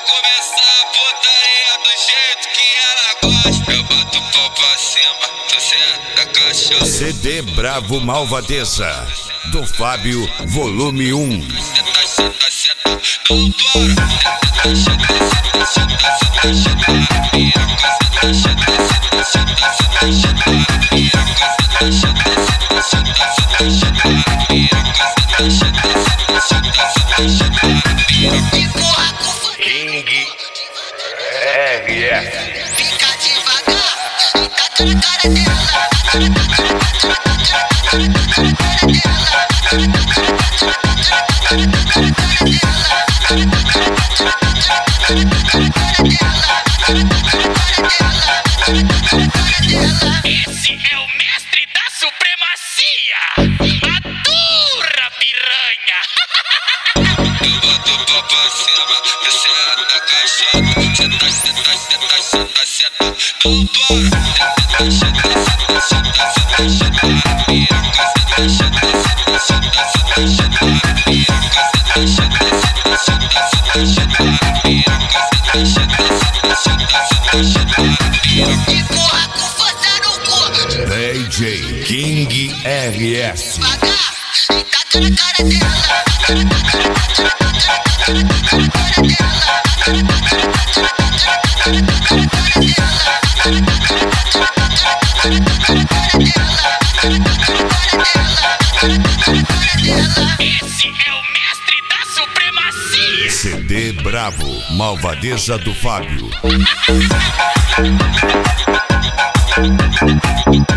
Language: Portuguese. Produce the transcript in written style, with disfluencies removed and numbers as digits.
começar a putaria do jeito que ela gosta. Eu boto o pau pra cima, tu senta caixão. CD Bravo Malvadeza, do Fábio, volume 1. Não King RS. Fica devagar, taca na cara dela. Esse é o mestre da supremacia, a turra piranha. Eu boto o pau pra cima, tu senta caixão. Senta, não para. Empurra com força no cu. DJ King RS. Devagar, taca na cara dela. Esse é o mestre da supremacia. CD Bravo Malvadeza do Fábio.